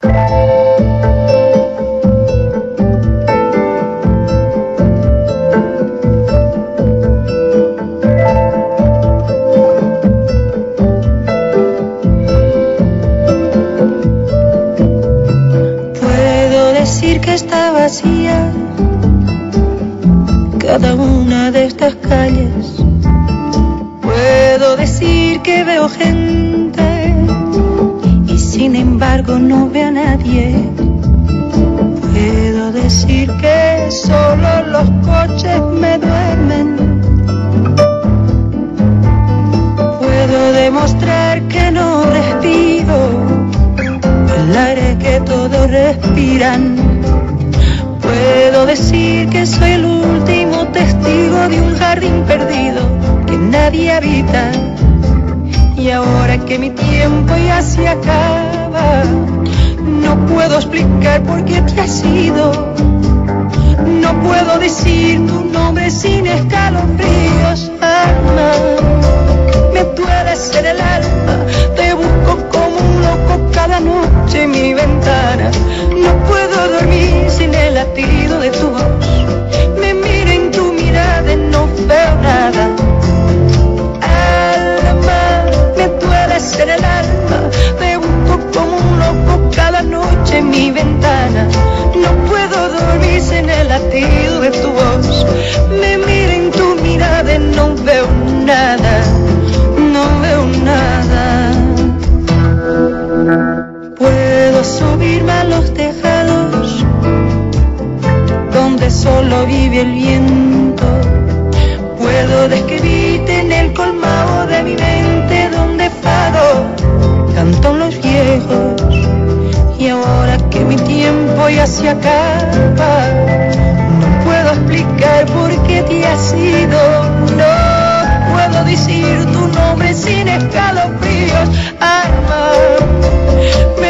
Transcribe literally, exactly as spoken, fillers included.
Está vacía cada una de estas calles. Puedo decir que veo gente y sin embargo no veo a nadie. Puedo decir que solo los coches me duermen. Puedo demostrar que no respiro el aire que todos respiran. Puedo decir que soy el último testigo de un jardín perdido que nadie habita. Y ahora que mi tiempo ya se acaba, no puedo explicar por qué te has ido. No puedo decir tu nombre sin escalofríos. Alma, me duele ser el alma. Te busco como un loco cada noche en mi ventana. No puedo dormir sin el latido de tu voz. Me miro en tu mirada y no veo nada. Alma, me duele ser el alma. Te busco como un loco cada noche en mi ventana. No puedo dormir sin el latido de tu voz. Me miro en tu mirada y no veo nada. No veo nada. Puedo subirme a los tejados donde solo vive el viento. Puedo describirte en el colmado de mi mente donde fado cantan los viejos. Y ahora que mi tiempo ya se acaba, no puedo explicar por qué te has ido. No puedo decir tu nombre sin escalofríos. Alma, me